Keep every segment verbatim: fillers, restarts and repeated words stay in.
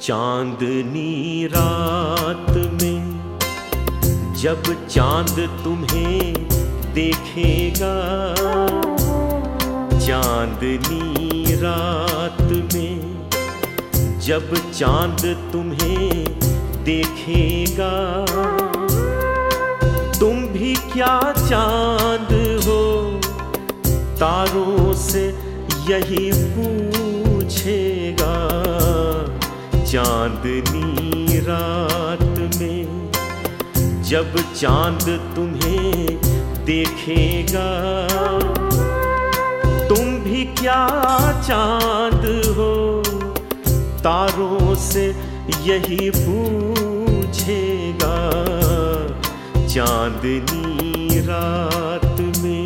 चांदनी रात में जब चांद तुम्हें देखेगा, चांदनी रात में जब चांद तुम्हें देखेगा, तुम भी क्या चांद हो, तारों से यही पूछेगा। चांदनी रात में जब चांद तुम्हें देखेगा, तुम भी क्या चांद हो, तारों से यही पूछेगा। चांदनी रात में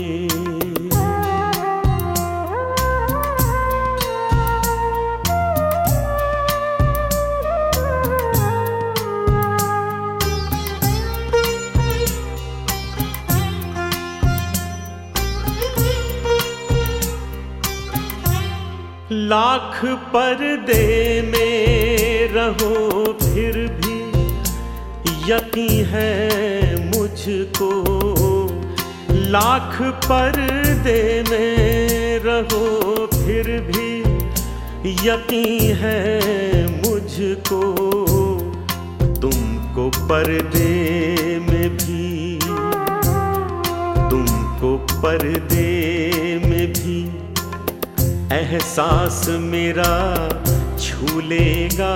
लाख पर्दे में रहो फिर भी यकीन है मुझको, लाख पर्दे में रहो फिर भी यकीन है मुझको। तुमको पर्दे में भी, तुमको पर्दे में भी एहसास मेरा छू लेगा।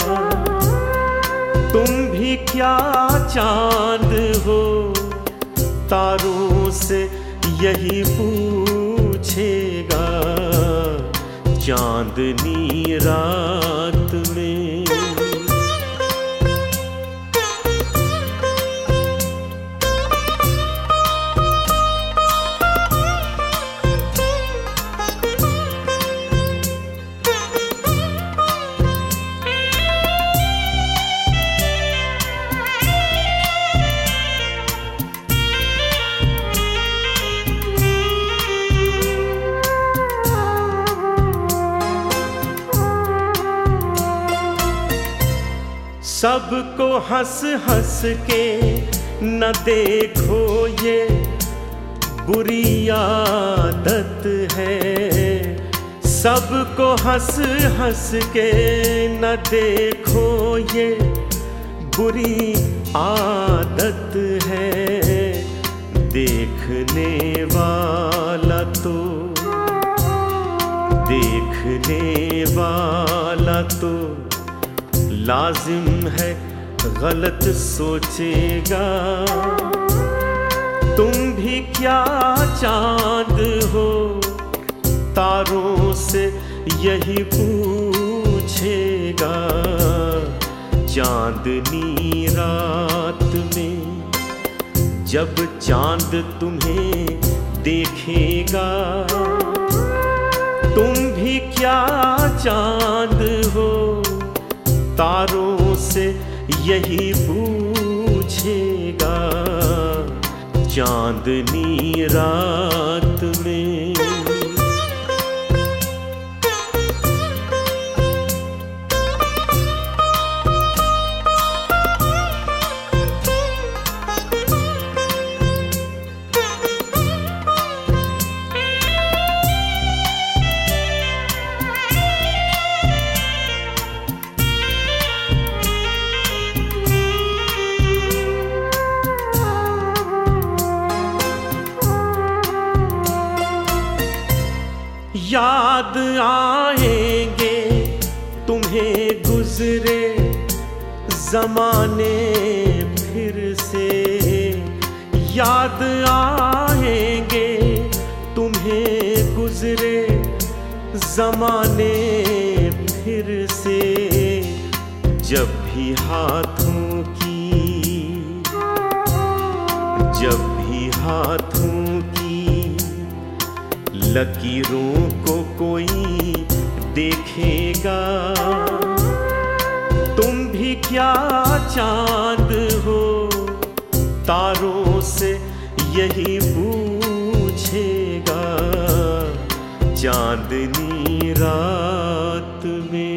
तुम भी क्या चांद हो, तारों से यही पूछेगा। चांदनी रात में सबको हंस हंस के न देखो ये बुरी आदत है। सबको हंस हंस के न देखो ये बुरी आदत है। देखने वाला तो, देखने वाला तो लाजिम है गलत सोचेगा। तुम भी क्या चांद हो, तारों से यही पूछेगा। चांदनी रात में जब चांद तुम्हें देखेगा, तुम भी क्या चांद हो, तारों से यही पूछेगा। चांदनी रात में याद आएंगे तुम्हें गुजरे ज़माने फिर से। याद आएंगे तुम्हें गुजरे ज़माने फिर से। जब भी हाथों की, जब भी हाथों की लकीरों को कोई देखेगा, तुम भी क्या चांद हो, तारों से यही पूछेगा। चांदनी रात में